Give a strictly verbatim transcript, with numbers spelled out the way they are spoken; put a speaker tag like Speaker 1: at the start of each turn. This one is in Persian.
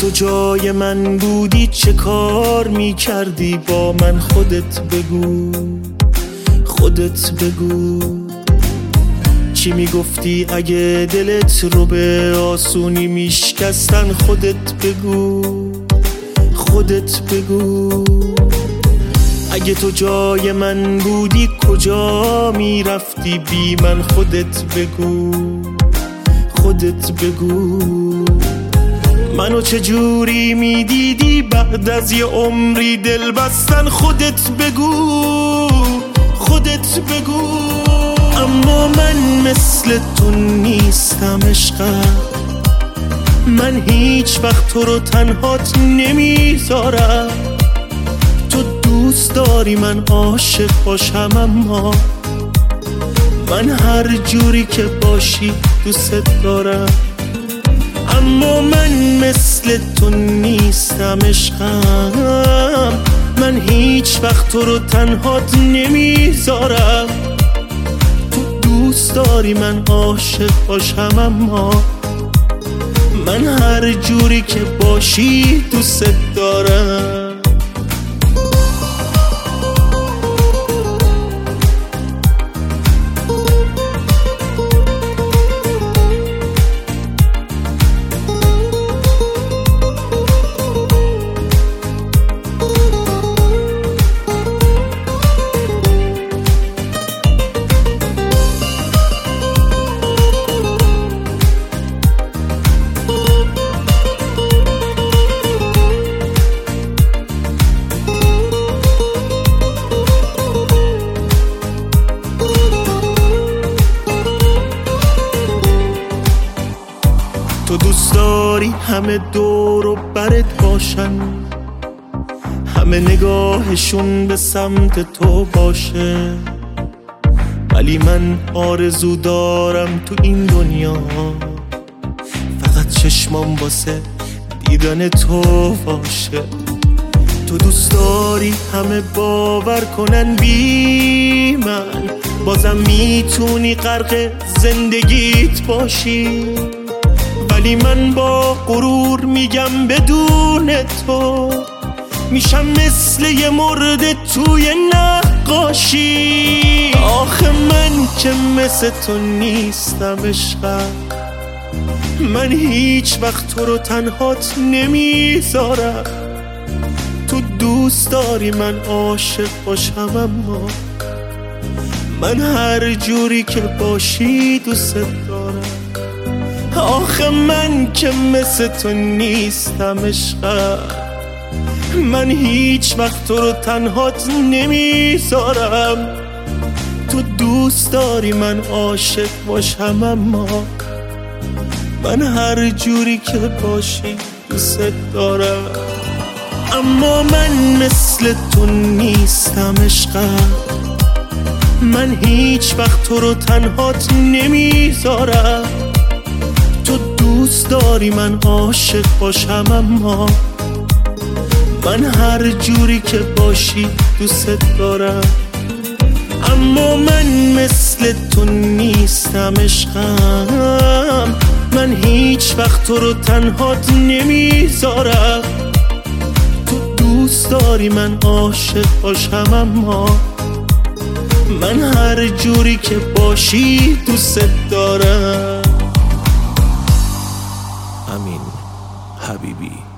Speaker 1: تو جای من بودی چه کار می کردی با من؟ خودت بگو، خودت بگو. چی می گفتی اگه دلت رو به آسونی میشکستن؟ خودت بگو، خودت بگو. اگه تو جای من بودی کجا می رفتی بی من؟ خودت بگو، خودت بگو. منو چجوری می دیدی بعد از یه عمری دل بستن؟ خودت بگو، خودت بگو. اما من مثل تو نیستم عشقم، من هیچ وقت تو رو تنهات نمیذارم. تو دوست داری من عاشق باشم، اما من هر جوری که باشی دوست دارم. اما من مثل تو نیستم عشقم، من هیچ وقت تو رو تنهات نمیذارم. تو دوست داری من عاشق باشم، اما من هر جوری که باشی دوست دارم. تو دوست داری همه دور و برت باشن، همه نگاهشون به سمت تو باشه، ولی من آرزو دارم تو این دنیا فقط چشمام واسه دیدن تو باشه. تو دوست داری همه باور کنن بی من، بازم میتونی غرق زندگیت باشی، ولی من با غرور میگم بدون تو میشم مثل یه مرده توی نقاشی. آخه من که مثل تو نیستم عشقم، من هیچ وقت تو رو تنهات نمیذارم. تو دوست داری من عاشق باشم، اما من هر جوری که باشی دوست دارم. آخه من که مثل تو نیستم عشقم، من هیچ وقت تو رو تنهات نمیذارم. تو دوست داری من عاشق باشم، اما من هر جوری که باشی دوست دارم. اما من مثل تو نیستم عشقم، من هیچ وقت تو رو تنهات نمیذارم. تو دوست داری من عاشق باشم، اما من هر جوری که باشی دوست دارم. اما من مثل تو نیستم عشقم، من هیچ وقت تو رو تنهات نمیذارم. تو دوست داری من عاشق باشم، اما من هر جوری که باشی دوست دارم. امین حبیبی.